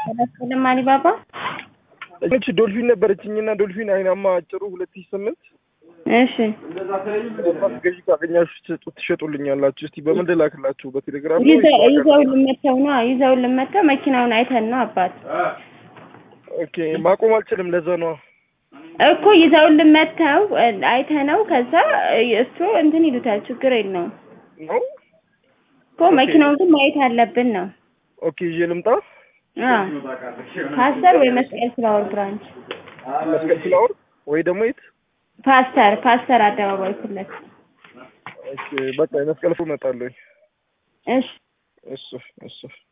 ተነስተን ማሊ ባባ እቺ ዶልፊን ነበረችኝና ዶልፊን አይናማ አጭሩ 2008 እሺ ገዢ ካገኛችሁ ትሸጡልኛላችሁ እስቲ በምን ልላክላችሁ በቴሌግራም ነው ይዘው ልመጣ መኪናውን አይተን ነው አባት ኦኬ ማቆም አልችልም ለዛ ነው እኮ ይዘው ልመጣው አይተነው ከዛ እሱ እንትን ይሉታል ችግር የለውም ነው እኮ መኪናውን ግን ማየት አለብን ነው ኦኬ ይዤ ልምጣ ፓስተር ወይ መስቀል ፍላወር ብራንች መስቀል ፍላወር ወይ ደግሞ የት ፓስተር አደባባይ ፍለት ኦኬ በቃ መስቀል ፍላወር መጣለኝ እሺ እሱ